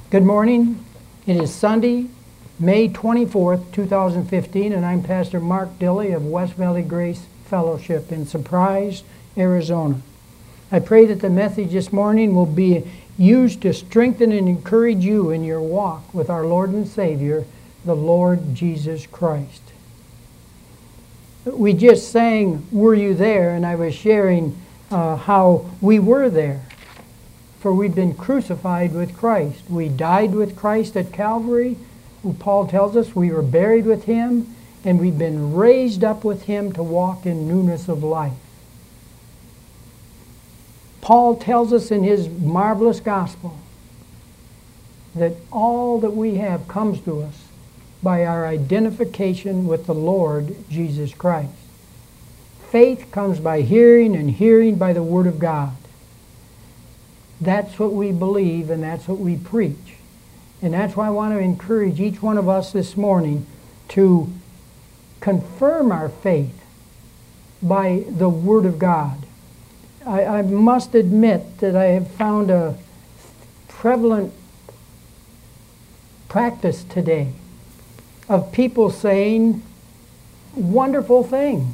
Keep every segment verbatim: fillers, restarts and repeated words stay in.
Good morning. It is Sunday, May twenty-fourth, two thousand fifteen, and I'm Pastor Mark Dilley of West Valley Grace Fellowship in Surprise, Arizona. I pray that the message this morning will be used to strengthen and encourage you in your walk with our Lord and Savior, the Lord Jesus Christ. We just sang, "Were You There?" and I was sharing uh, how we were there. For we've been crucified with Christ. We died with Christ at Calvary. Paul tells us we were buried with Him, and we've been raised up with Him to walk in newness of life. Paul tells us in his marvelous gospel that all that we have comes to us by our identification with the Lord Jesus Christ. Faith comes by hearing, and hearing by the Word of God. That's what we believe, and that's what we preach. And that's why I want to encourage each one of us this morning to confirm our faith by the Word of God. I, I must admit that I have found a prevalent practice today of people saying wonderful things.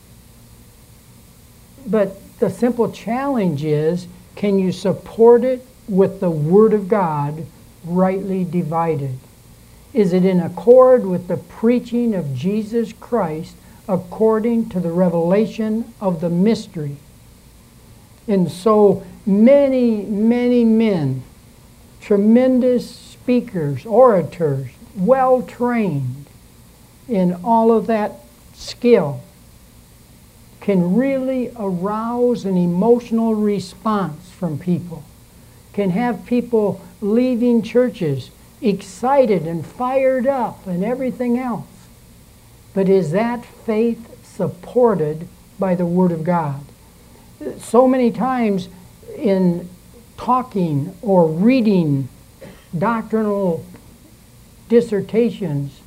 But the simple challenge is, can you support it with the Word of God rightly divided? Is it in accord with the preaching of Jesus Christ according to the revelation of the mystery? And so many, many men, tremendous speakers, orators, well-trained in all of that skill, can really arouse an emotional response from people, can have people leaving churches excited and fired up and everything else. But is that faith supported by the Word of God? So many times in talking or reading doctrinal dissertations,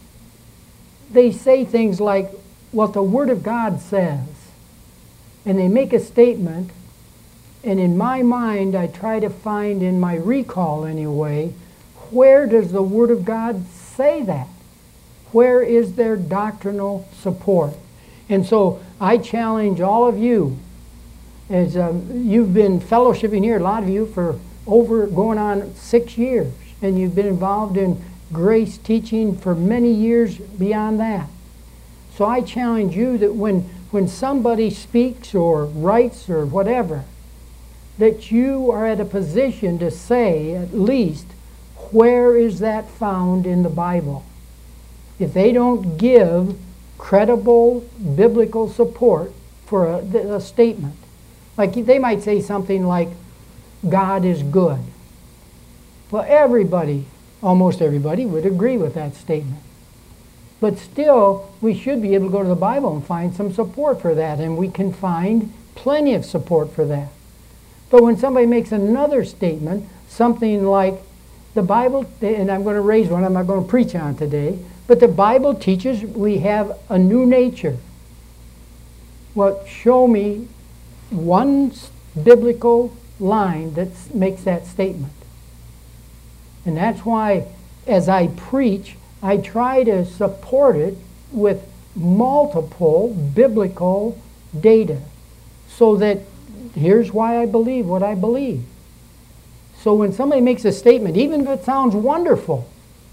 they say things like what the Word of God says. And they make a statement, and in my mind I try to find, in my recall anyway, where does the Word of God say that? Where is their doctrinal support? And so I challenge all of you, as um, you've been fellowshipping here, a lot of you, for over going on six years, and you've been involved in grace teaching for many years beyond that. So I challenge you that when, when somebody speaks or writes or whatever, that you are at a position to say at least, where is that found in the Bible? If they don't give credible biblical support for a, a statement, like they might say something like, God is good. Well, everybody, almost everybody, would agree with that statement. But still, we should be able to go to the Bible and find some support for that, and we can find plenty of support for that. But when somebody makes another statement, something like, the Bible, and I'm going to raise one, I'm not going to preach on today, but the Bible teaches we have a new nature. Well, show me one biblical line that makes that statement. And that's why, as I preach, I try to support it with multiple biblical data, so that here's why I believe what I believe. So when somebody makes a statement, even if it sounds wonderful,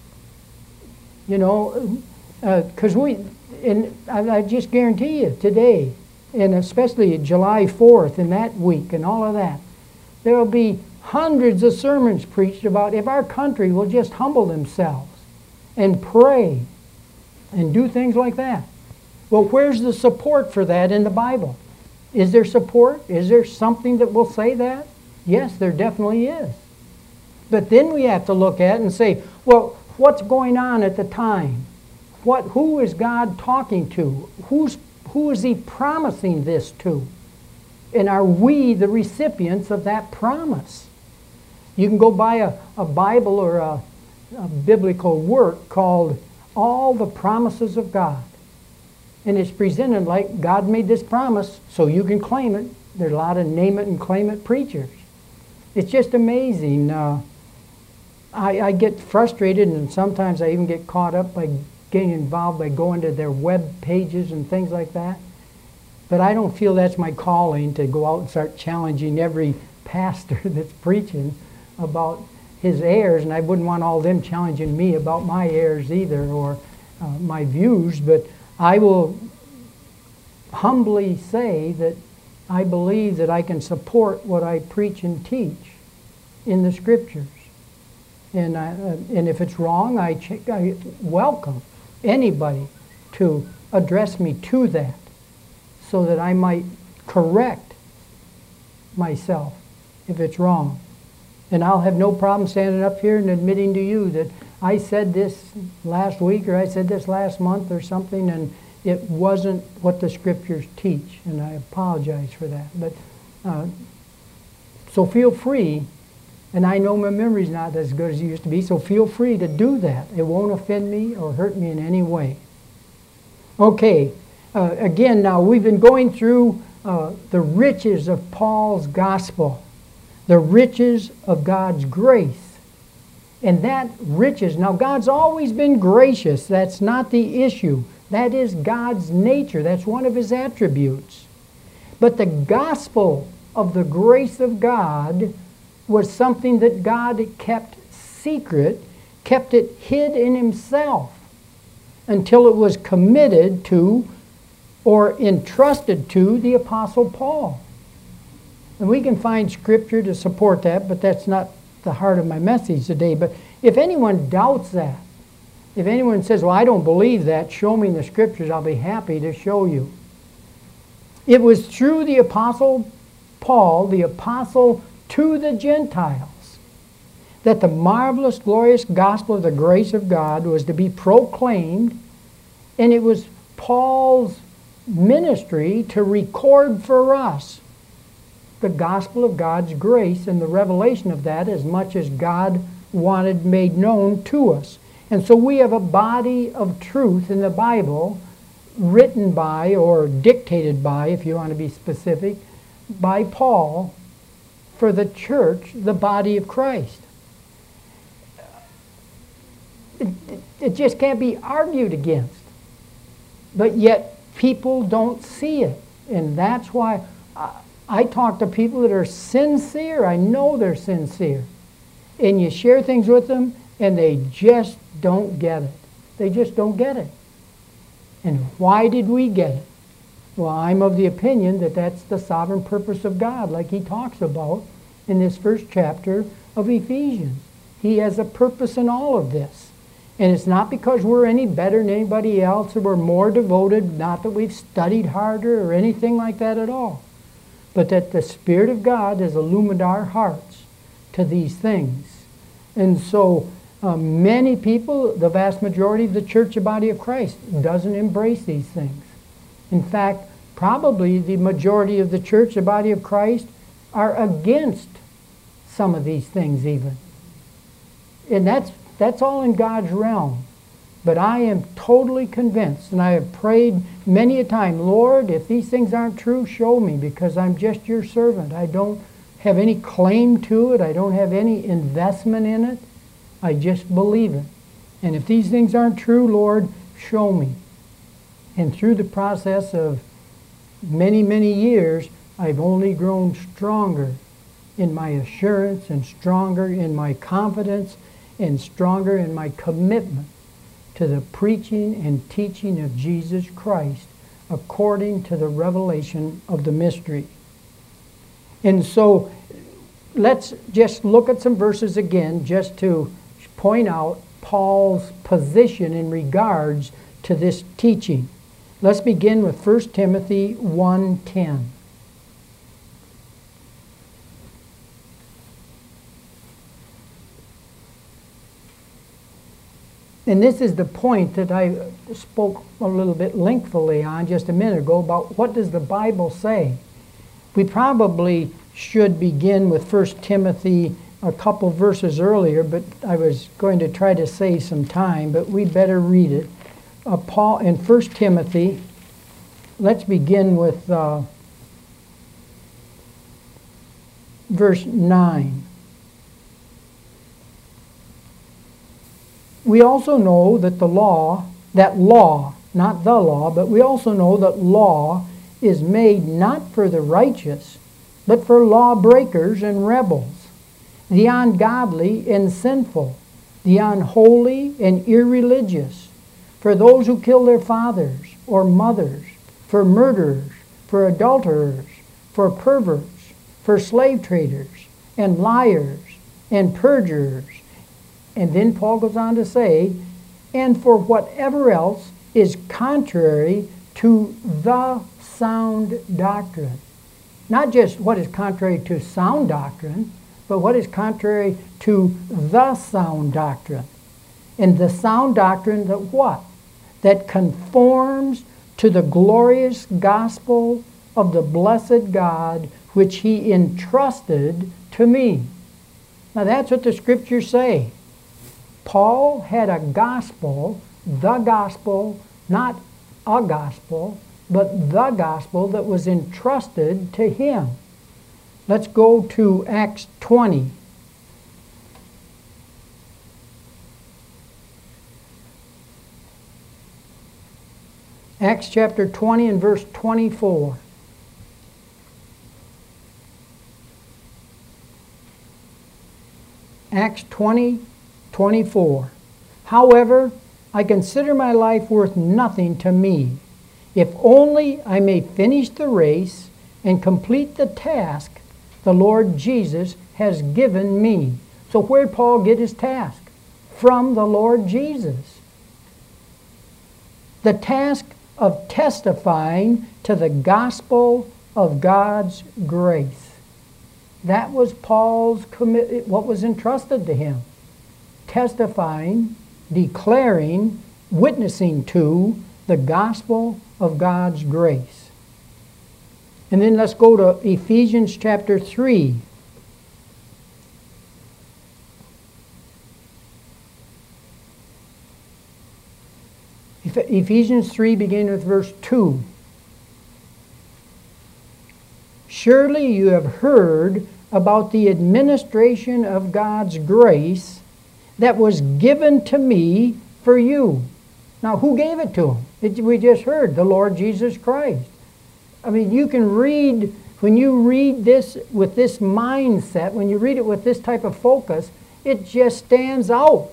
you know, because uh, we, and I, I just guarantee you today, and especially July fourth and that week and all of that, there will be hundreds of sermons preached about if our country will just humble themselves and pray and do things like that. Well, where's the support for that in the Bible? Is there support? Is there something that will say that? Yes, there definitely is. But then we have to look at it and say, well, what's going on at the time? What, who is God talking to? Who's, who is He promising this to? And are we the recipients of that promise? You can go buy a, a Bible or a, a biblical work called All the Promises of God. And it's presented like God made this promise so you can claim it. There are a lot of name it and claim it preachers. It's just amazing. Uh, I, I get frustrated, and sometimes I even get caught up by getting involved by going to their web pages and things like that. But I don't feel that's my calling to go out and start challenging every pastor that's preaching about his errors, and I wouldn't want all them challenging me about my errors either, or uh, my views. But I will humbly say that I believe that I can support what I preach and teach in the Scriptures. And, I, uh, and if it's wrong, I, ch- I welcome anybody to address me to that, so that I might correct myself if it's wrong. And I'll have no problem standing up here and admitting to you that I said this last week, or I said this last month or something, and it wasn't what the Scriptures teach, and I apologize for that. But uh, so feel free, and I know my memory's not as good as it used to be, so feel free to do that. It won't offend me or hurt me in any way. Okay, uh, again, now we've been going through uh, the riches of Paul's gospel, the riches of God's grace. And that riches, now God's always been gracious. That's not the issue. That is God's nature. That's one of His attributes. But the gospel of the grace of God was something that God kept secret, kept it hid in Himself until it was committed to or entrusted to the Apostle Paul. And we can find Scripture to support that, but that's not the heart of my message today. But if anyone doubts that, if anyone says, well, I don't believe that, show me in the Scriptures, I'll be happy to show you. It was through the Apostle Paul, the apostle to the Gentiles, that the marvelous, glorious gospel of the grace of God was to be proclaimed, and it was Paul's ministry to record for us the gospel of God's grace and the revelation of that as much as God wanted made known to us. And so we have a body of truth in the Bible written by, or dictated by, if you want to be specific, by Paul for the church, the body of Christ. It, it, it just can't be argued against. But yet people don't see it. And that's why I, I talk to people that are sincere. I know they're sincere. And you share things with them, and they just don't get it. They just don't get it. And why did we get it? Well, I'm of the opinion that that's the sovereign purpose of God, like he talks about in this first chapter of Ephesians. He has a purpose in all of this. And it's not because we're any better than anybody else, or we're more devoted, not that we've studied harder or anything like that at all, but that the Spirit of God has illumined our hearts to these things. And so uh, many people, the vast majority of the church, the body of Christ, doesn't embrace these things. In fact, probably the majority of the church, the body of Christ, are against some of these things even. And that's that's all in God's realm. But I am totally convinced, and I have prayed many a time, Lord, if these things aren't true, show me, because I'm just your servant. I don't have any claim to it. I don't have any investment in it. I just believe it. And if these things aren't true, Lord, show me. And through the process of many, many years, I've only grown stronger in my assurance, and stronger in my confidence, and stronger in my commitment to the preaching and teaching of Jesus Christ according to the revelation of the mystery. And so let's just look at some verses again just to point out Paul's position in regards to this teaching. Let's begin with First Timothy one ten. And this is the point that I spoke a little bit lengthily on just a minute ago about what does the Bible say. We probably should begin with First Timothy a couple verses earlier, but I was going to try to save some time, but we better read it. Uh, Paul in First Timothy, let's begin with uh, verse nine. we also know that the law, that law, not the law, but we also know that law is made not for the righteous, but for lawbreakers and rebels, the ungodly and sinful, the unholy and irreligious, for those who kill their fathers or mothers, for murderers, for adulterers, for perverts, for slave traders, and liars, and perjurers. And then Paul goes on to say, and for whatever else is contrary to the sound doctrine. Not just what is contrary to sound doctrine, but what is contrary to the sound doctrine. And the sound doctrine that what? That conforms to the glorious gospel of the blessed God which he entrusted to me. Now that's what the scriptures say. Paul had a gospel, the gospel, not a gospel, but the gospel that was entrusted to him. Let's go to Acts twenty. Acts chapter twenty and verse twenty-four. Acts twenty, twenty-four. However, I consider my life worth nothing to me, if only I may finish the race and complete the task the Lord Jesus has given me. So where did Paul get his task? From the Lord Jesus. The task of testifying to the gospel of God's grace. That was Paul's commit, what was entrusted to him. Testifying, declaring, witnessing to the gospel of God's grace. And then let's go to Ephesians chapter three. Ephesians three, beginning with verse two. Surely you have heard about the administration of God's grace that was given to me for you. Now, who gave it to him? It, we just heard, the Lord Jesus Christ. I mean, you can read, when you read this with this mindset, when you read it with this type of focus, it just stands out.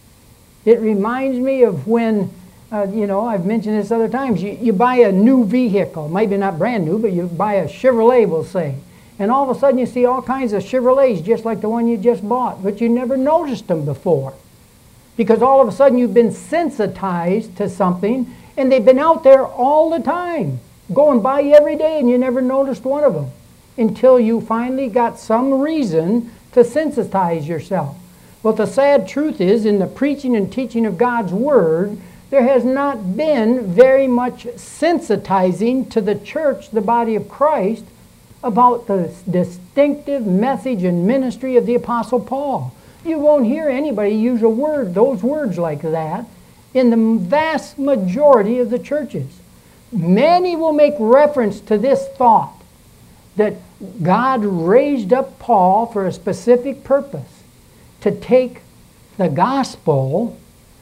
It reminds me of when, uh, you know, I've mentioned this other times, you, you buy a new vehicle, maybe not brand new, but you buy a Chevrolet, we'll say. And all of a sudden you see all kinds of Chevrolets just like the one you just bought, but you never noticed them before. Because all of a sudden you've been sensitized to something, and they've been out there all the time, going by every day, and you never noticed one of them until you finally got some reason to sensitize yourself. Well, the sad truth is, in the preaching and teaching of God's Word, there has not been very much sensitizing to the church, the body of Christ, about the distinctive message and ministry of the Apostle Paul. You won't hear anybody use a word, those words like that, in the vast majority of the churches. Many will make reference to this thought, that God raised up Paul for a specific purpose, to take the gospel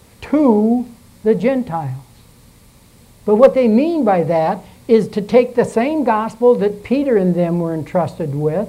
to the Gentiles. But what they mean by that is to take the same gospel that Peter and them were entrusted with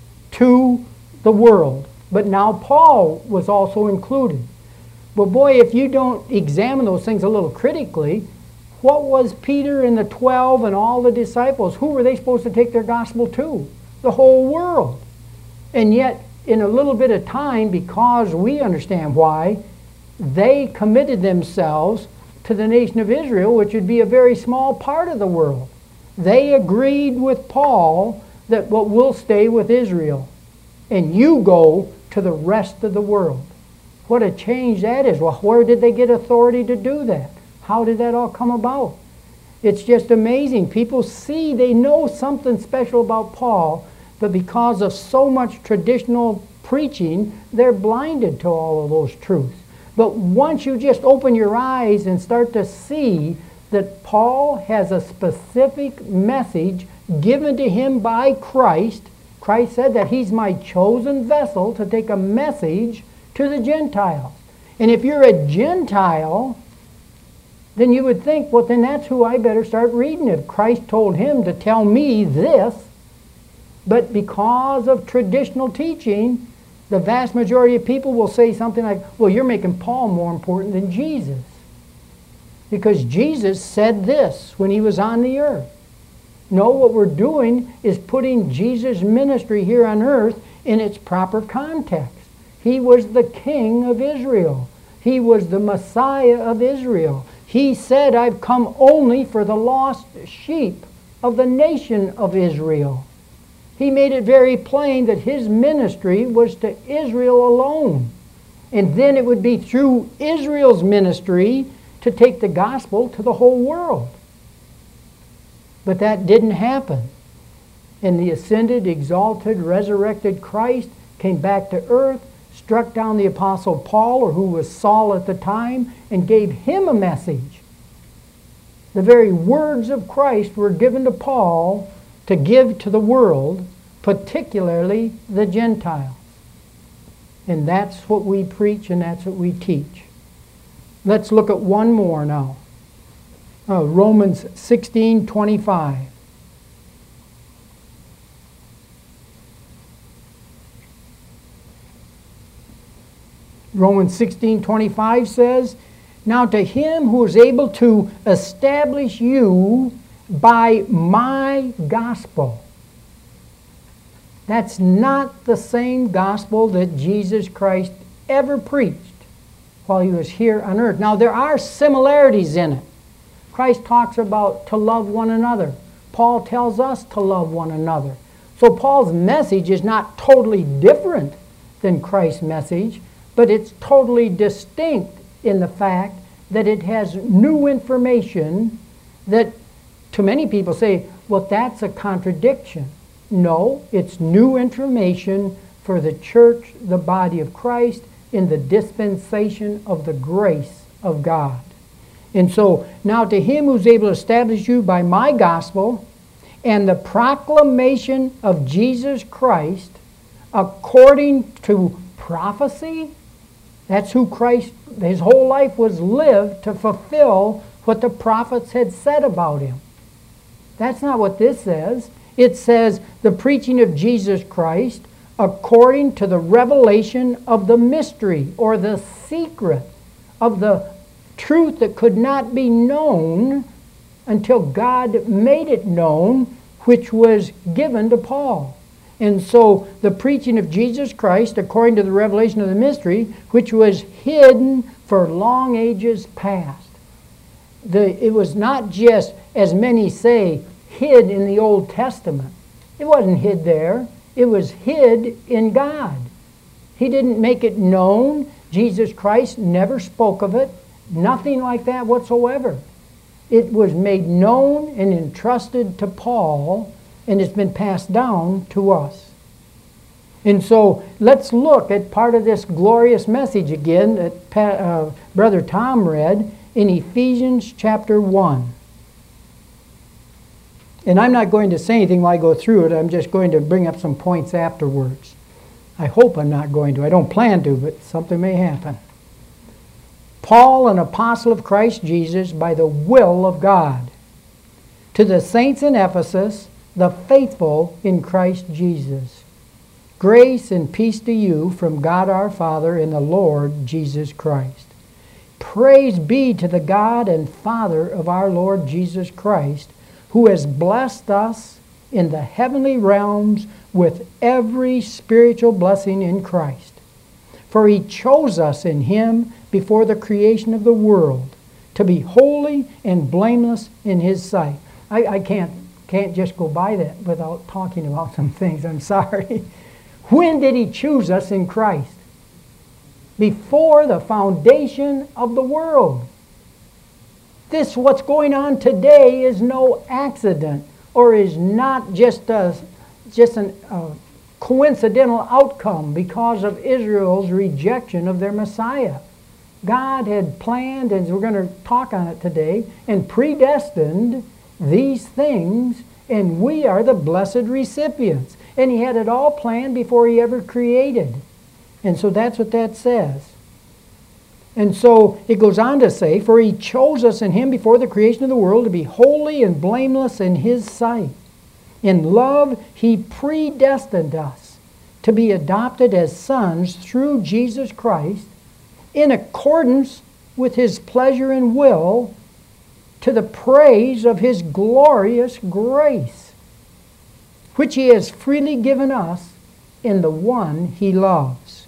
to the world. But now Paul was also included. But boy, if you don't examine those things a little critically, what was Peter and the twelve and all the disciples? Who were they supposed to take their gospel to? The whole world. And yet, in a little bit of time, because we understand why, they committed themselves to the nation of Israel, which would be a very small part of the world. They agreed with Paul that what well, we'll stay with Israel, and you go to the rest of the world. What a change that is. Well, where did they get authority to do that? How did that all come about? It's just amazing. People see, they know something special about Paul, but because of so much traditional preaching, they're blinded to all of those truths. But once you just open your eyes and start to see that Paul has a specific message given to him by Christ, Christ said that he's my chosen vessel to take a message to the Gentiles. And if you're a Gentile, then you would think, well, then that's who I better start reading it. Christ told him to tell me this. But because of traditional teaching, the vast majority of people will say something like, well, you're making Paul more important than Jesus. Because Jesus said this when he was on the earth. No, what we're doing is putting Jesus' ministry here on earth in its proper context. He was the King of Israel. He was the Messiah of Israel. He said, I've come only for the lost sheep of the nation of Israel. He made it very plain that his ministry was to Israel alone. And then it would be through Israel's ministry to take the gospel to the whole world. But that didn't happen. And the ascended, exalted, resurrected Christ came back to earth, struck down the Apostle Paul, or who was Saul at the time, and gave him a message. The very words of Christ were given to Paul to give to the world, particularly the Gentiles. And that's what we preach and that's what we teach. Let's look at one more now. Uh, Romans sixteen twenty-five. Romans sixteen twenty-five says, now to him who is able to establish you by my gospel. That's not the same gospel that Jesus Christ ever preached while he was here on earth. Now there are similarities in it. Christ talks about to love one another. Paul tells us to love one another. So Paul's message is not totally different than Christ's message, but it's totally distinct in the fact that it has new information that to many people say, well, that's a contradiction. No, it's new information for the church, the body of Christ, in the dispensation of the grace of God. And so, now to him who's able to establish you by my gospel and the proclamation of Jesus Christ according to prophecy. That's who Christ, his whole life was lived to fulfill what the prophets had said about him. That's not what this says. It says the preaching of Jesus Christ according to the revelation of the mystery or the secret of the truth that could not be known until God made it known, which was given to Paul. And so the preaching of Jesus Christ according to the revelation of the mystery, which was hidden for long ages past. The, it was not just, as many say, hid in the Old Testament. It wasn't hid there. It was hid in God. He didn't make it known. Jesus Christ never spoke of it. Nothing like that whatsoever. It was made known and entrusted to Paul, and it's been passed down to us. And so let's look at part of this glorious message again that uh, Brother Tom read in Ephesians chapter one. And I'm not going to say anything while I go through it. I'm just going to bring up some points afterwards. I hope I'm not going to. I don't plan to, but something may happen. Paul, an apostle of Christ Jesus, by the will of God, to the saints in Ephesus, the faithful in Christ Jesus. Grace and peace to you from God our Father and the Lord Jesus Christ. Praise be to the God and Father of our Lord Jesus Christ, who has blessed us in the heavenly realms with every spiritual blessing in Christ. For he chose us in him before the creation of the world, to be holy and blameless in his sight. I, I can't, can't just go by that without talking about some things. I'm sorry. When did he choose us in Christ? Before the foundation of the world. This, what's going on today, is no accident, or is not just a, just an uh, coincidental outcome because of Israel's rejection of their Messiah. God had planned, and we're going to talk on it today, and predestined these things, and we are the blessed recipients. And he had it all planned before he ever created. And so that's what that says. And so it goes on to say, for he chose us in him before the creation of the world to be holy and blameless in his sight. In love, he predestined us to be adopted as sons through Jesus Christ in accordance with his pleasure and will, to the praise of his glorious grace, which he has freely given us in the one he loves.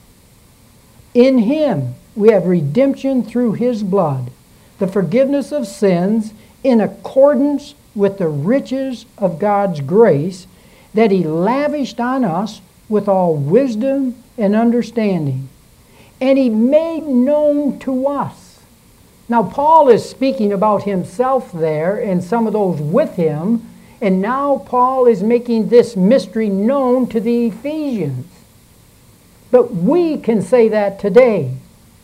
In him we have redemption through his blood, the forgiveness of sins in accordance with the riches of God's grace that he lavished on us with all wisdom and understanding. And he made known to us. Now Paul is speaking about himself there and some of those with him, and now Paul is making this mystery known to the Ephesians. But we can say that today.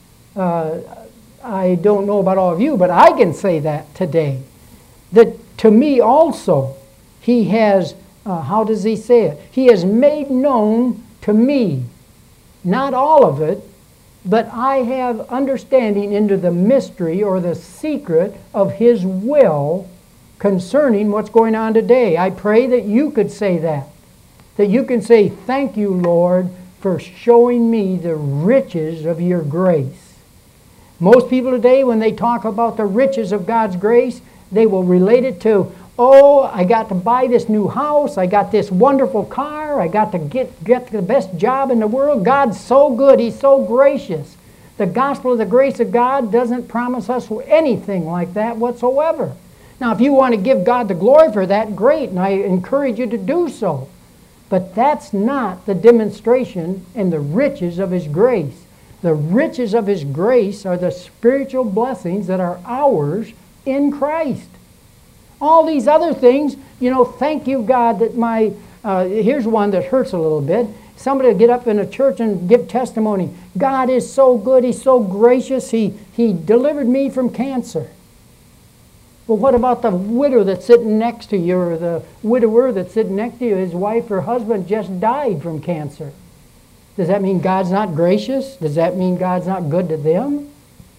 Uh, I don't know about all of you, but I can say that today. That to me also, he has, uh, how does he say it? He has made known to me, not all of it, but I have understanding into the mystery or the secret of his will concerning what's going on today. I pray that you could say that. That you can say, thank you, Lord, for showing me the riches of your grace. Most people today, when they talk about the riches of God's grace, they will relate it to, oh, I got to buy this new house, I got this wonderful car, I got to get, get the best job in the world. God's so good, he's so gracious. The gospel of the grace of God doesn't promise us anything like that whatsoever. Now, if you want to give God the glory for that, great, and I encourage you to do so. But that's not the demonstration and the riches of his grace. The riches of his grace are the spiritual blessings that are ours in Christ. All these other things, you know, thank you, God, that my, uh, here's one that hurts a little bit. Somebody will get up in a church and give testimony. God is so good, he's so gracious, he, he delivered me from cancer. Well, what about the widow that's sitting next to you, or the widower that's sitting next to you? His wife or husband just died from cancer. Does that mean God's not gracious? Does that mean God's not good to them?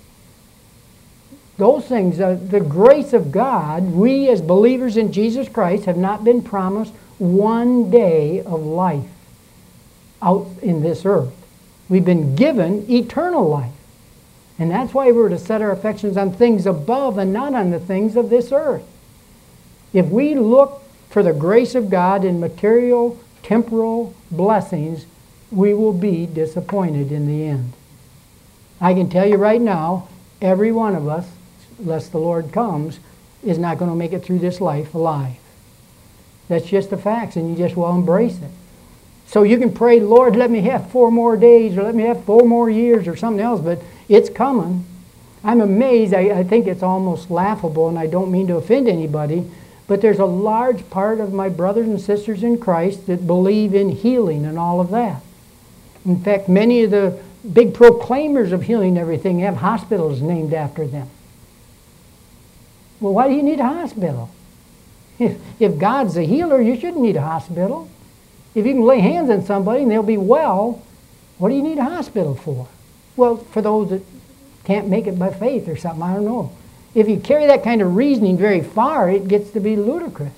Those things, uh, the grace of God, we as believers in Jesus Christ have not been promised one day of life out in this earth. We've been given eternal life. And that's why we're to set our affections on things above and not on the things of this earth. If we look for the grace of God in material, temporal blessings, we will be disappointed in the end. I can tell you right now, every one of us, unless the Lord comes, is not going to make it through this life alive. That's just the facts, and you just well embrace it. So you can pray, Lord, let me have four more days, or let me have four more years, or something else, but it's coming. I'm amazed. I, I think it's almost laughable, and I don't mean to offend anybody, but there's a large part of my brothers and sisters in Christ that believe in healing and all of that. In fact, many of the big proclaimers of healing and everything have hospitals named after them. Well, why do you need a hospital? If, if God's a healer, you shouldn't need a hospital. If you can lay hands on somebody and they'll be well, what do you need a hospital for? Well, for those that can't make it by faith or something, I don't know. If you carry that kind of reasoning very far, it gets to be ludicrous.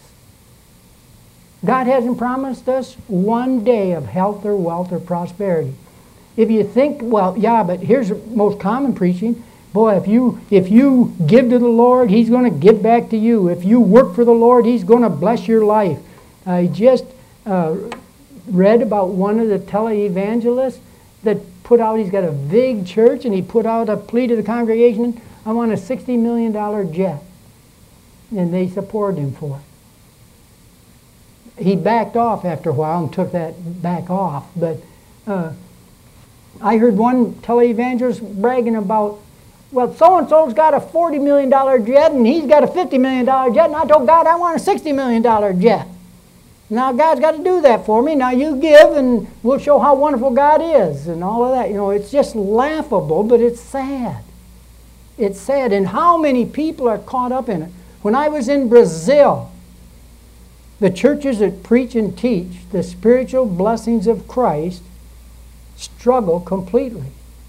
God hasn't promised us one day of health or wealth or prosperity. If you think, well, yeah, but here's the most common preaching. Boy, if you, if you give to the Lord, he's going to give back to you. If you work for the Lord, he's going to bless your life. I just uh, read about one of the televangelists that put out, he's got a big church, and he put out a plea to the congregation, I want a sixty million dollar jet. And they supported him for it. He backed off after a while and took that back off. But uh, I heard one televangelist bragging about, well, so-and-so's got a forty million dollar jet, and he's got a fifty million dollar jet, and I told God I want a sixty million dollar jet. Now God's got to do that for me. Now you give, and we'll show how wonderful God is, and all of that. You know, it's just laughable, but it's sad. It's sad, and how many people are caught up in it. When I was in Brazil, the churches that preach and teach the spiritual blessings of Christ struggle completely.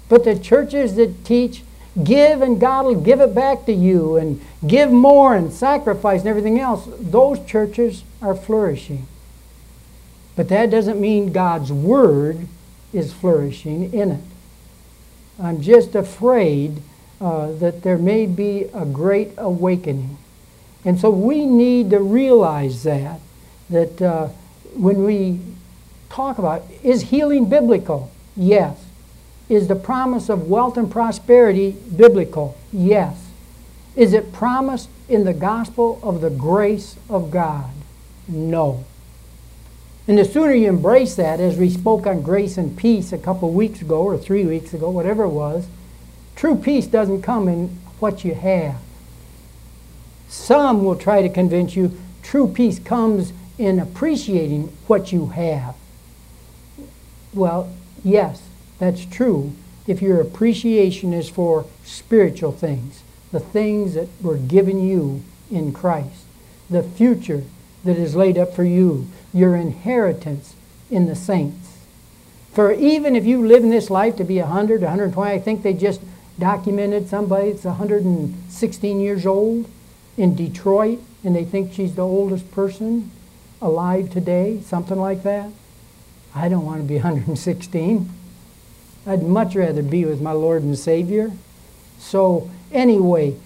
But the churches that teach, give and God will give it back to you, and give more and sacrifice and everything else, those churches are flourishing. But that doesn't mean God's Word is flourishing in it. I'm just afraid uh, that there may be a great awakening. And so we need to realize that, that uh, when we talk about, is healing biblical? Yes. Is the promise of wealth and prosperity biblical? Yes. Is it promised in the gospel of the grace of God? No. And the sooner you embrace that, as we spoke on grace and peace a couple weeks ago, or three weeks ago, whatever it was, true peace doesn't come in what you have. Some will try to convince you true peace comes in appreciating what you have. Well, yes, that's true if your appreciation is for spiritual things, the things that were given you in Christ, the future that is laid up for you, your inheritance in the saints. For even if you live in this life to be one hundred, one hundred twenty, I think they just documented somebody that's one hundred sixteen years old in Detroit, and they think she's the oldest person alive today, something like that. I don't want to be one hundred sixteen. I'd much rather be with my Lord and Savior. So anyway,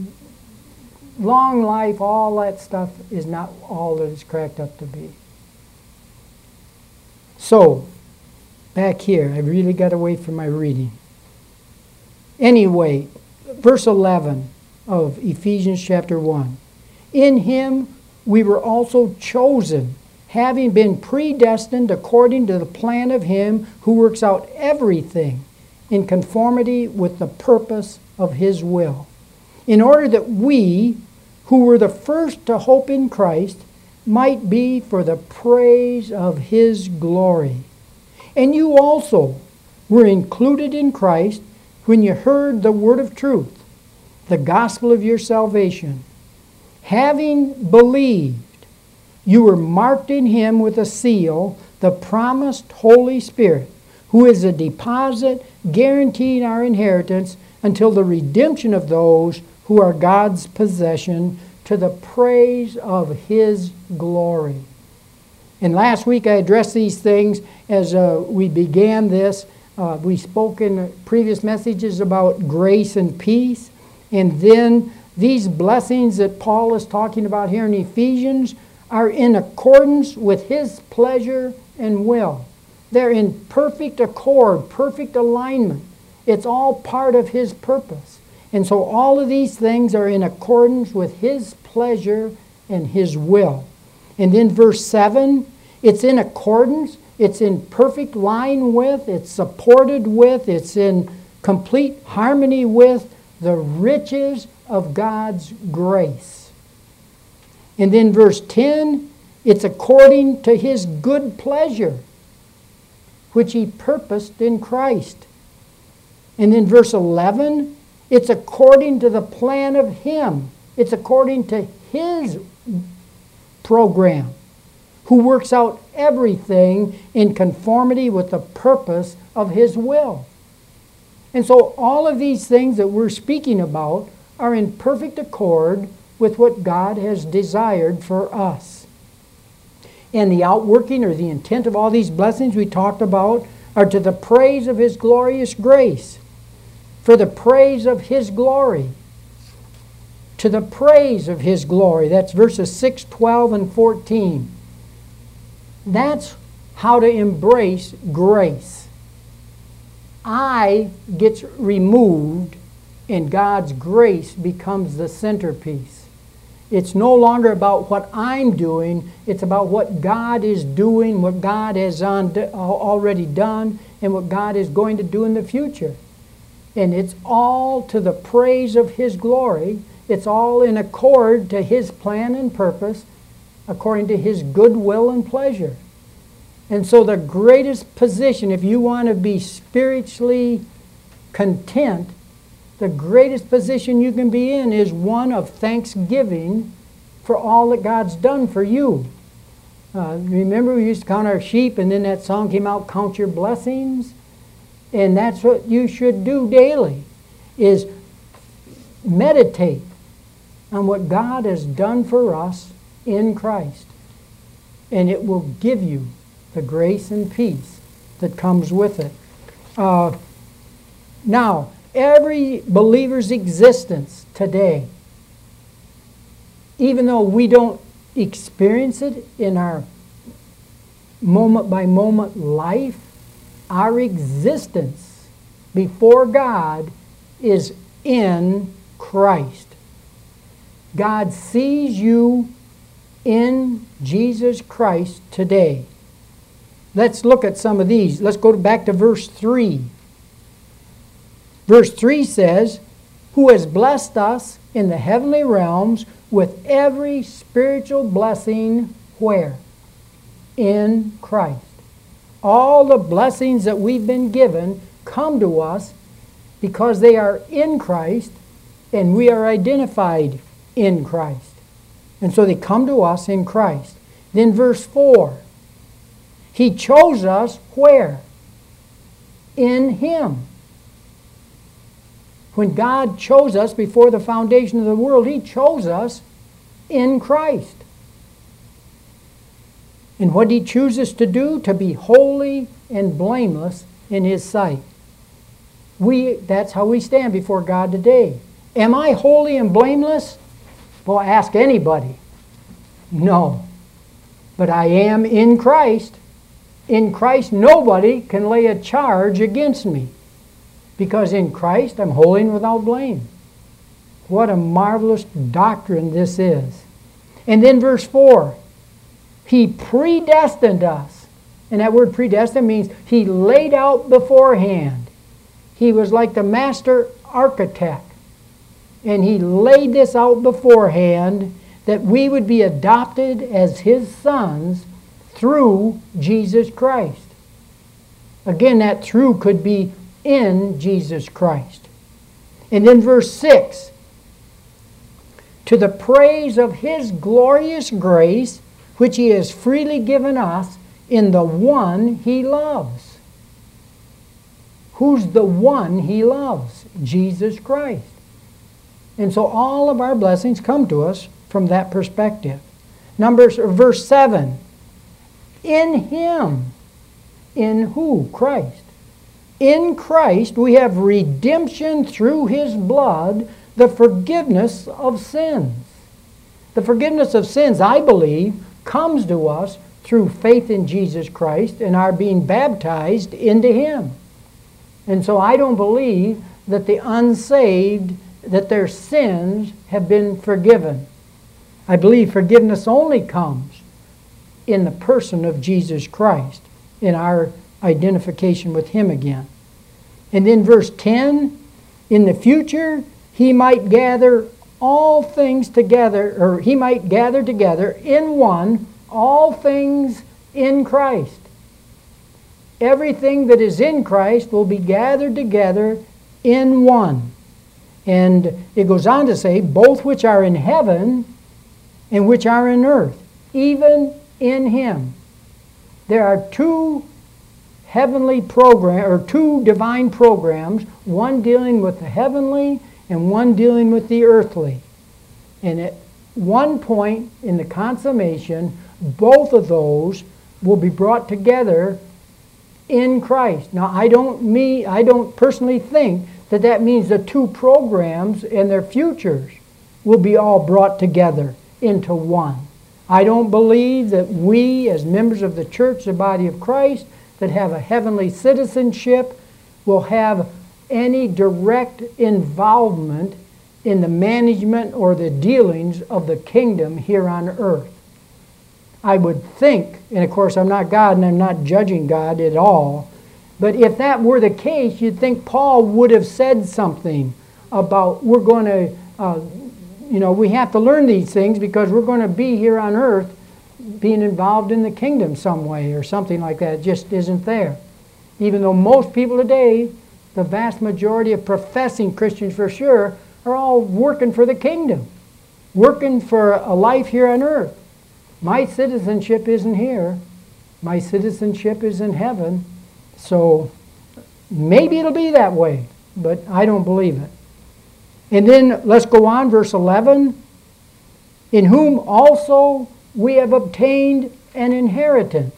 long life, all that stuff is not all that it's cracked up to be. So, back here, I really got away from my reading. Anyway, verse eleven of Ephesians chapter one. In him we were also chosen, having been predestined according to the plan of him who works out everything in conformity with the purpose of his will, in order that we, who were the first to hope in Christ, might be for the praise of his glory. And you also were included in Christ when you heard the word of truth, the gospel of your salvation. Having believed, you were marked in him with a seal, the promised Holy Spirit, who is a deposit guaranteeing our inheritance until the redemption of those who are God's possession, to the praise of his glory. And last week I addressed these things as uh, we began this. Uh, we spoke in previous messages about grace and peace. And then these blessings that Paul is talking about here in Ephesians are in accordance with his pleasure and will. They're in perfect accord, perfect alignment. It's all part of his purpose. And so all of these things are in accordance with his pleasure and his will. And then verse seven, it's in accordance, it's in perfect line with, it's supported with, it's in complete harmony with the riches of God's grace. And then verse ten, it's according to his good pleasure, which he purposed in Christ. And then verse eleven, it's according to the plan of him. It's according to his program, who works out everything in conformity with the purpose of his will. And so all of these things that we're speaking about are in perfect accord with what God has desired for us. And the outworking or the intent of all these blessings we talked about are to the praise of his glorious grace, for the praise of his glory, to the praise of his glory. That's verses six, twelve, and fourteen. That's how to embrace grace. I gets removed and God's grace becomes the centerpiece. It's no longer about what I'm doing. It's about what God is doing, what God has on, already done, and what God is going to do in the future. And it's all to the praise of his glory. It's all in accord to his plan and purpose, according to his good will and pleasure. And so the greatest position, if you want to be spiritually content, the greatest position you can be in is one of thanksgiving for all that God's done for you. Uh, remember we used to count our sheep, and then that song came out, Count Your Blessings? And that's what you should do daily, is meditate on what God has done for us in Christ. And it will give you the grace and peace that comes with it. Uh, now, every believer's existence today, even though we don't experience it in our moment-by-moment life, our existence before God is in Christ. God sees you in Jesus Christ today. Let's look at some of these. Let's go back to verse three. Verse three says, "Who has blessed us in the heavenly realms with every spiritual blessing," where? In Christ. All the blessings that we've been given come to us because they are in Christ, and we are identified in Christ. And so they come to us in Christ. Then verse four, He chose us where? In Him. When God chose us before the foundation of the world, He chose us in Christ. And what He chooses to do? To be holy and blameless in His sight. We, that's how we stand before God today. Am I holy and blameless? Well, ask anybody. No. But I am in Christ. In Christ, nobody can lay a charge against me. Because in Christ, I'm holy and without blame. What a marvelous doctrine this is. And then verse four, He predestined us. And that word predestined means He laid out beforehand. He was like the master architect. And He laid this out beforehand that we would be adopted as His sons through Jesus Christ. Again, that through could be in Jesus Christ. And then verse six, to the praise of His glorious grace, which He has freely given us in the one He loves. Who's the one He loves? Jesus Christ. And so all of our blessings come to us from that perspective. Numbers, verse seven, in Him. In who? Christ. In Christ we have redemption through His blood, the forgiveness of sins. The forgiveness of sins, I believe, comes to us through faith in Jesus Christ and our being baptized into Him. And so I don't believe that the unsaved, that their sins have been forgiven. I believe forgiveness only comes in the person of Jesus Christ, in our identification with Him again. And then verse ten, in the future He might gather all things together, or He might gather together in one all things in Christ. Everything that is in Christ will be gathered together in one. And it goes on to say, both which are in heaven and which are in earth, even in Him. There are two heavenly program, or two divine programs, one dealing with the heavenly and one dealing with the earthly. And at one point in the consummation, both of those will be brought together in Christ. Now, I don't me, I don't personally think that that means the two programs and their futures will be all brought together into one. I don't believe that we, as members of the church, the body of Christ, that have a heavenly citizenship, will have any direct involvement in the management or the dealings of the kingdom here on earth. I would think, and of course I'm not God and I'm not judging God at all, but if that were the case, you'd think Paul would have said something about we're going to, uh, you know, we have to learn these things because we're going to be here on earth being involved in the kingdom some way or something like that. It just isn't there. Even though most people today, the vast majority of professing Christians for sure, are all working for the kingdom, working for a life here on earth. My citizenship isn't here. My citizenship is in heaven. So, Maybe it'll be that way, but I don't believe it. And then let's go on, verse eleven. In whom also we have obtained an inheritance.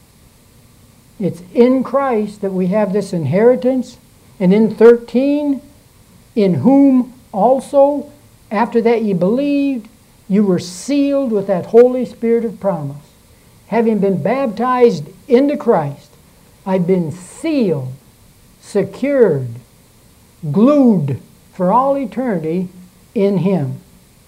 It's in Christ that we have this inheritance. And in thirteen, in whom also, after that ye believed, you were sealed with that Holy Spirit of promise. Having been baptized into Christ, I've been sealed, secured, glued for all eternity in Him.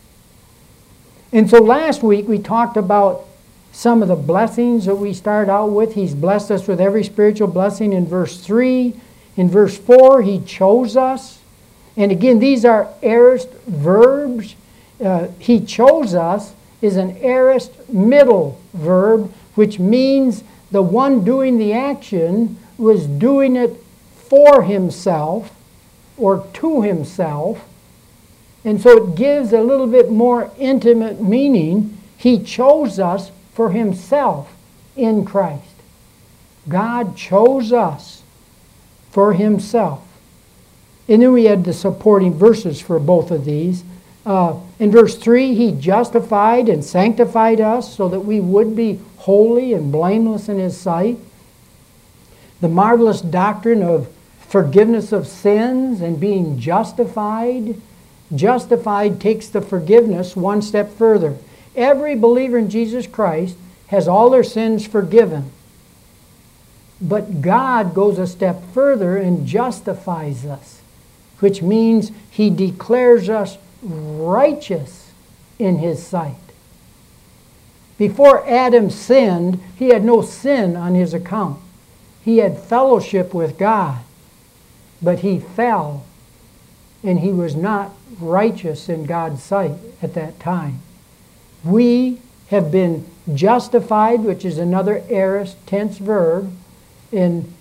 And so last week we talked about some of the blessings that we start out with. He's blessed us with every spiritual blessing in verse three. In verse four, He chose us. And again, these are aorist verbs. Uh, he chose us is an aorist middle verb, which means the one doing the action was doing it for himself or to himself. And so it gives a little bit more intimate meaning. He chose us for Himself in Christ. God chose us for Himself. And then we had the supporting verses for both of these. Uh, in verse three, He justified and sanctified us so that we would be holy and blameless in His sight. The marvelous doctrine of forgiveness of sins and being justified. Justified takes the forgiveness one step further. Every believer in Jesus Christ has all their sins forgiven. But God goes a step further and justifies us, which means He declares us righteous in His sight. Before Adam sinned, he had no sin on his account. He had fellowship with God, but he fell, and he was not righteous in God's sight at that time. We have been justified, which is another aorist tense verb, and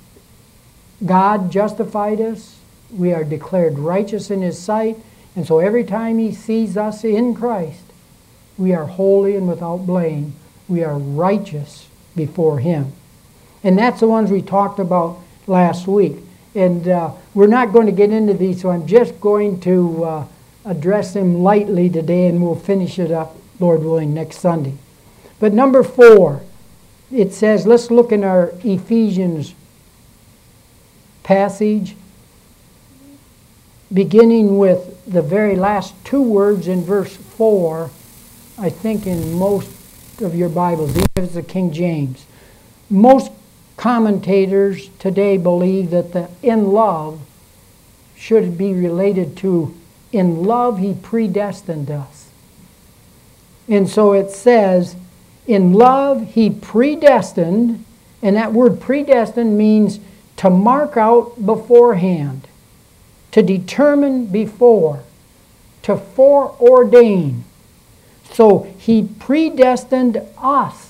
God justified us. We are declared righteous in His sight, and so every time He sees us in Christ, we are holy and without blame. We are righteous before Him. And that's the ones we talked about last week. And uh, we're not going to get into these, so I'm just going to uh, address them lightly today, and we'll finish it up, Lord willing, next Sunday. But number four, it says, let's look in our Ephesians passage, beginning with the very last two words in verse four, I think in most of your Bibles, even if it's the King James. Most commentators today believe that the in love should be related to in love He predestined us. And so it says, in love He predestined, and that word predestined means to mark out beforehand, to determine before, to foreordain. So He predestined us.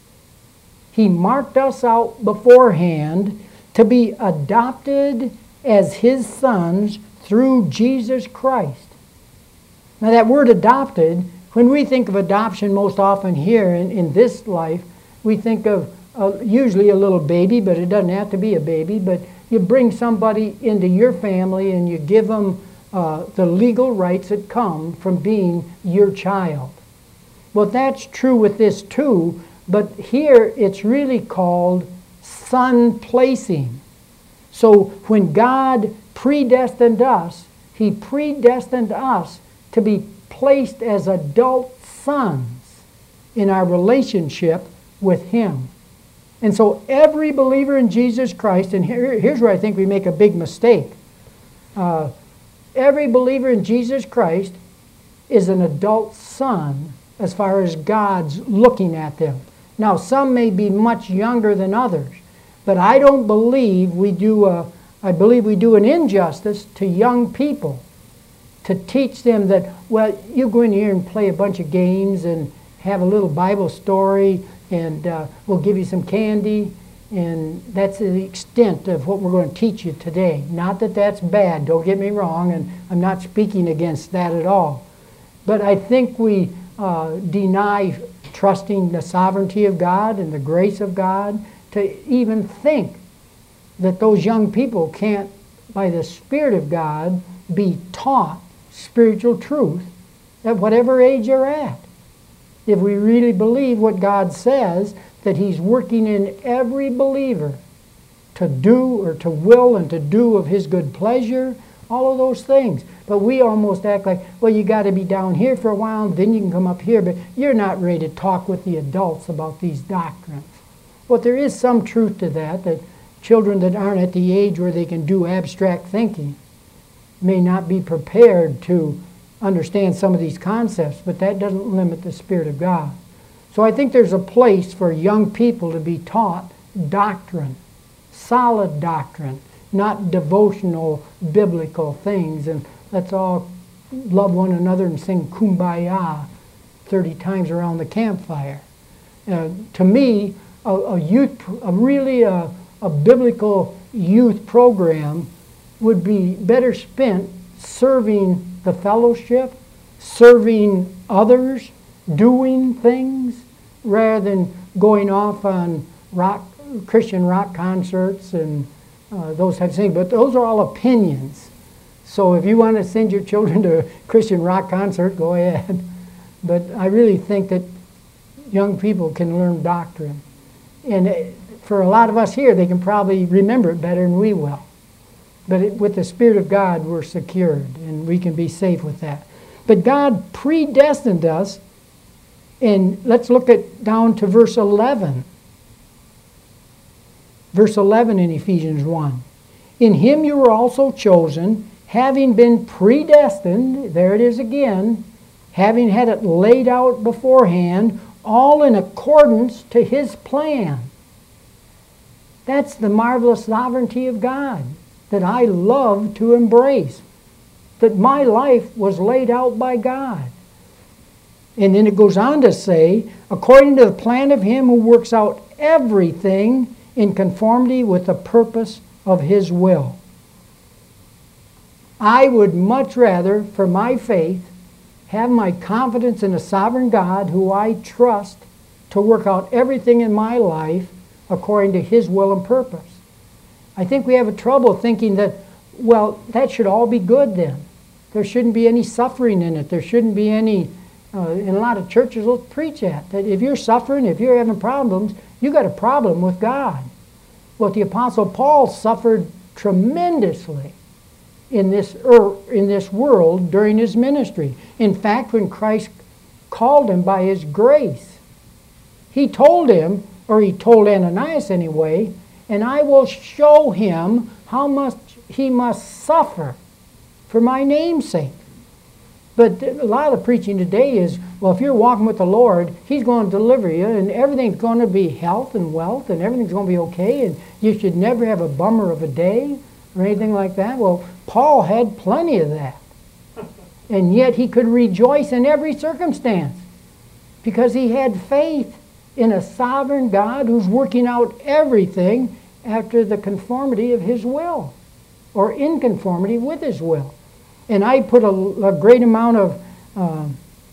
He marked us out beforehand to be adopted as His sons through Jesus Christ. Now that word adopted, when we think of adoption most often here in, in this life, we think of uh, usually a little baby, but it doesn't have to be a baby, but you bring somebody into your family and you give them uh, the legal rights that come from being your child. Well, that's true with this too, but here it's really called son placing. So when God predestined us, He predestined us to be placed as adult sons in our relationship with Him. And so every believer in Jesus Christ, and here, here's where I think we make a big mistake. Uh, every believer in Jesus Christ is an adult son as far as God's looking at them. Now, some may be much younger than others, but I don't believe we do a, I believe we do an injustice to young people to teach them that, well, you go in here and play a bunch of games and have a little Bible story, and uh, we'll give you some candy, and that's the extent of what we're going to teach you today. Not that that's bad, don't get me wrong, and I'm not speaking against that at all. But I think we uh, deny trusting the sovereignty of God and the grace of God to even think that those young people can't, by the Spirit of God, be taught spiritual truth at whatever age they're at. If we really believe what God says, that He's working in every believer to do or to will and to do of His good pleasure, all of those things. But we almost act like, well, you got to be down here for a while, then you can come up here, but you're not ready to talk with the adults about these doctrines. But there is some truth to that, that children that aren't at the age where they can do abstract thinking may not be prepared to understand some of these concepts, but that doesn't limit the Spirit of God. So I think there's a place for young people to be taught doctrine, solid doctrine, not devotional, biblical things, and let's all love one another and sing Kumbaya thirty times around the campfire. Uh, to me, a, a youth, a really a, a biblical youth program would be better spent serving the fellowship, serving others, doing things, rather than going off on rock, Christian rock concerts and uh, those types of things. But those are all opinions. So if you want to send your children to a Christian rock concert, go ahead. But I really think that young people can learn doctrine. And for a lot of us here, they can probably remember it better than we will. But it, with the Spirit of God, we're secured, and we can be safe with that. But God predestined us, and let's look at down to verse eleven. Verse eleven in Ephesians one. In Him you were also chosen, having been predestined, there it is again, having had it laid out beforehand, all in accordance to His plan. That's the marvelous sovereignty of God that I love to embrace. That my life was laid out by God. And then it goes on to say, according to the plan of Him who works out everything in conformity with the purpose of His will. I would much rather, for my faith, have my confidence in a sovereign God who I trust to work out everything in my life according to His will and purpose. I think we have a trouble thinking that, well, that should all be good then. There shouldn't be any suffering in it. There shouldn't be any, uh, in a lot of churches will preach that, that if you're suffering, if you're having problems, you got a problem with God. Well, the Apostle Paul suffered tremendously in this, earth, in this world during his ministry. In fact, when Christ called him by His grace, He told him, or He told Ananias anyway, and I will show him how much he must suffer for my name's sake. But a lot of the preaching today is, well, if you're walking with the Lord, He's going to deliver you, and everything's going to be health and wealth, and everything's going to be okay, and you should never have a bummer of a day or anything like that. Well, Paul had plenty of that. And yet he could rejoice in every circumstance because he had faith in a sovereign God who's working out everything after the conformity of His will, or in conformity with His will. And I put a, a great amount of, um,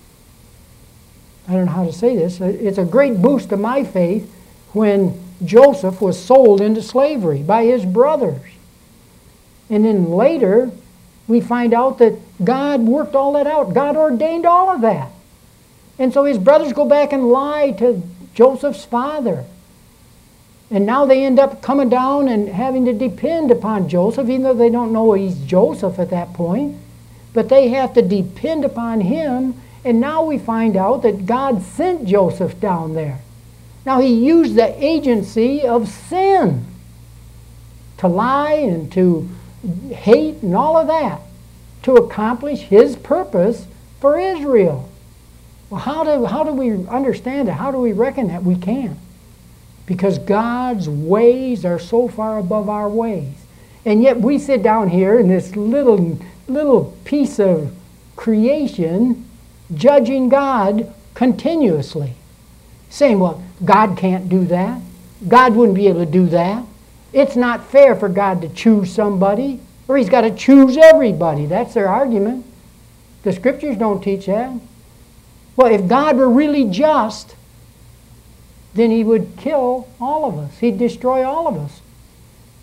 I don't know how to say this, it's a great boost to my faith when Joseph was sold into slavery by his brothers. And then later, we find out that God worked all that out. God ordained all of that. And so his brothers go back and lie to Joseph's father. And now they end up coming down and having to depend upon Joseph, even though they don't know he's Joseph at that point. But they have to depend upon him. And now we find out that God sent Joseph down there. Now He used the agency of sin to lie and to hate and all of that to accomplish His purpose for Israel. Well, how do, how do we understand it? How do we reckon that? We can't. Because God's ways are so far above our ways. And yet we sit down here in this little, little piece of creation judging God continuously. Saying, well, God can't do that. God wouldn't be able to do that. It's not fair for God to choose somebody, or He's got to choose everybody. That's their argument. The Scriptures don't teach that. Well, if God were really just, then He would kill all of us. He'd destroy all of us.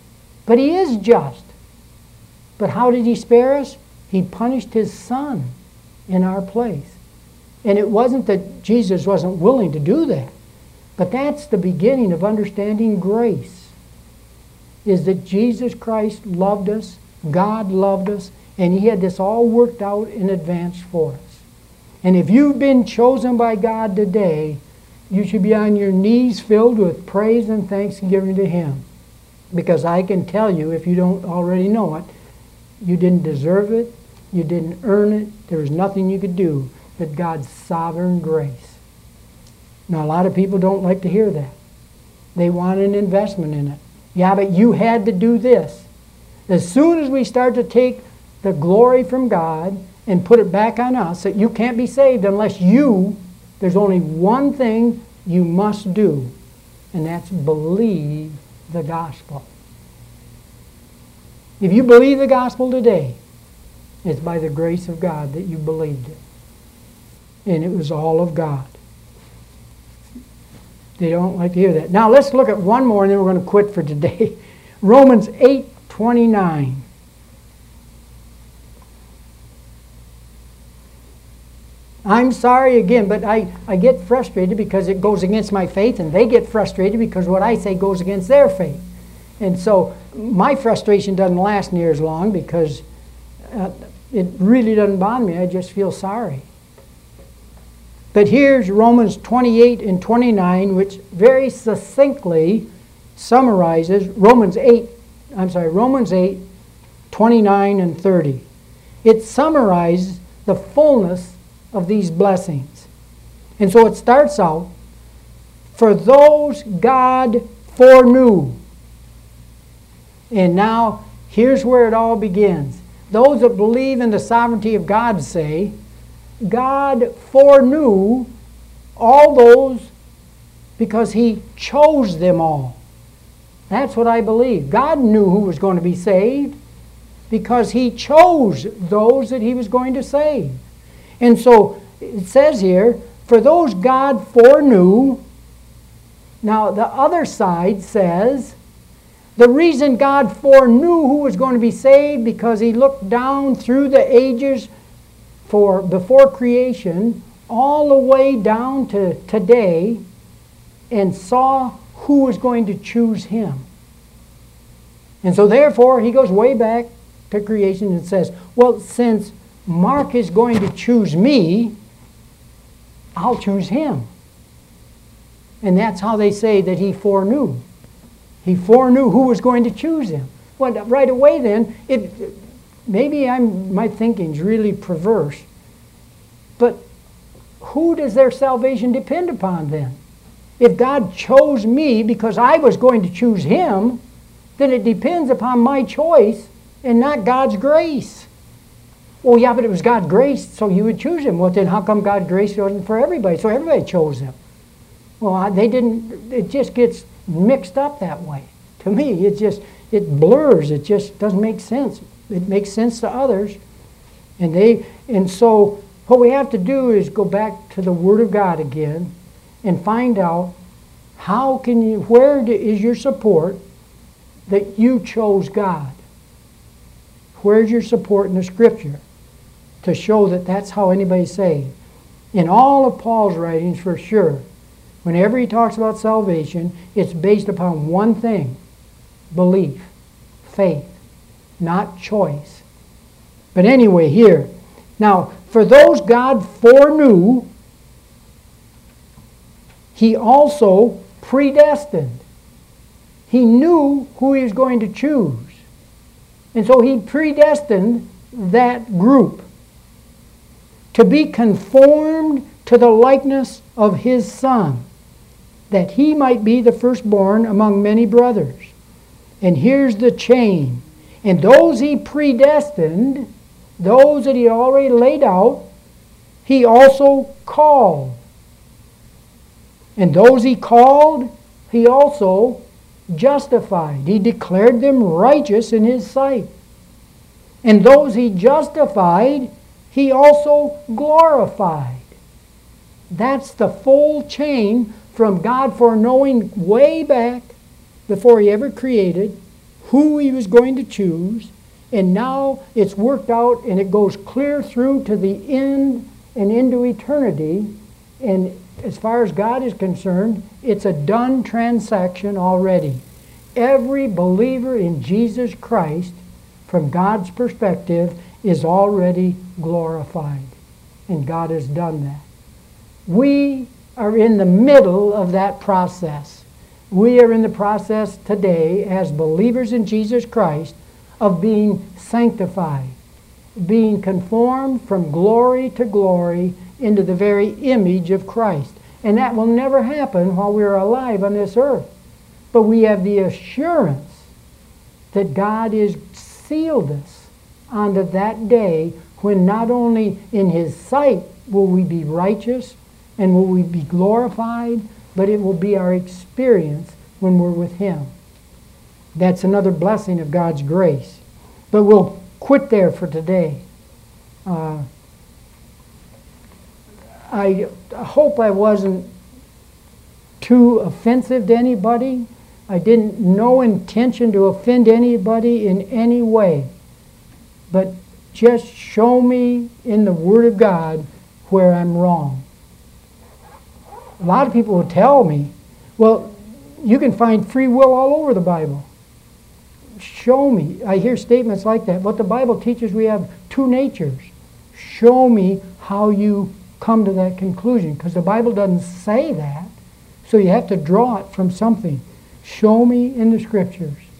But he is just. But how did he spare us? He punished his Son in our place. And it wasn't that Jesus wasn't willing to do that. But that's the beginning of understanding grace. Is that Jesus Christ loved us, God loved us, and he had this all worked out in advance for us. And if you've been chosen by God today, you should be on your knees filled with praise and thanksgiving to him. Because I can tell you, if you don't already know it, you didn't deserve it, you didn't earn it, there was nothing you could do but God's sovereign grace. Now, a lot of people don't like to hear that. They want an investment in it. Yeah, but you had to do this. As soon as we start to take the glory from God and put it back on us, that you can't be saved unless you, there's only one thing you must do, and that's believe the gospel. If you believe the gospel today, it's by the grace of God that you believed it. And it was all of God. They don't like to hear that. Now let's look at one more and then we're going to quit for today. Romans eight twenty-nine. I'm sorry again, but I, I get frustrated because it goes against my faith, and they get frustrated because what I say goes against their faith. And so my frustration doesn't last near as long because uh, it really doesn't bother me. I just feel sorry. But here's Romans twenty-eight and twenty-nine, which very succinctly summarizes Romans eight, I'm sorry, Romans eight, twenty-nine and thirty. It summarizes the fullness of these blessings. And so it starts out, for those God foreknew. And now, here's where it all begins. Those that believe in the sovereignty of God say, God foreknew all those because he chose them all. That's what I believe. God knew who was going to be saved because he chose those that he was going to save. And so it says here, for those God foreknew. Now the other side says, the reason God foreknew who was going to be saved because he looked down through the ages for before creation all the way down to today and saw who was going to choose him. And so therefore he goes way back to creation and says, well, since Mark is going to choose me, I'll choose him. And that's how they say that he foreknew. He foreknew who was going to choose him. Well, right away then, it maybe I'm my thinking's really perverse, but who does their salvation depend upon then? If God chose me because I was going to choose him, then it depends upon my choice and not God's grace. Well, yeah, but it was God's grace, so you would choose him. Well, then how come God's grace wasn't for everybody? So everybody chose him. Well, they didn't, it just gets mixed up that way. To me, it just, it blurs. It just doesn't make sense. It makes sense to others. And they, and so what we have to do is go back to the Word of God again and find out how can you, where is your support that you chose God? Where's your support in the Scripture to show that that's how anybody's saved? In all of Paul's writings, for sure, whenever he talks about salvation, it's based upon one thing: belief, faith, not choice. But anyway, here. Now, for those God foreknew, he also predestined. He knew who he was going to choose. And so he predestined that group to be conformed to the likeness of his Son, that he might be the firstborn among many brothers. And here's the chain. And those he predestined, those that he already laid out, he also called. And those he called, he also justified. He declared them righteous in his sight. And those he justified, he also glorified. That's the full chain from God foreknowing way back before he ever created who he was going to choose, and now it's worked out and it goes clear through to the end and into eternity. And as far as God is concerned, it's a done transaction already. Every believer in Jesus Christ, from God's perspective, is already glorified. And God has done that. We are in the middle of that process. We are in the process today as believers in Jesus Christ of being sanctified, being conformed from glory to glory into the very image of Christ. And that will never happen while we're alive on this earth. But we have the assurance that God has sealed us unto that day when not only in His sight will we be righteous and will we be glorified, but it will be our experience when we're with Him. That's another blessing of God's grace. But we'll quit there for today. Uh, I hope I wasn't too offensive to anybody. I didn't no intention to offend anybody in any way. But just show me in the Word of God where I'm wrong. A lot of people will tell me, well, you can find free will all over the Bible. Show me. I hear statements like that. But the Bible teaches we have two natures. Show me how you come to that conclusion. Because the Bible doesn't say that. So you have to draw it from something. Show me in the Scriptures.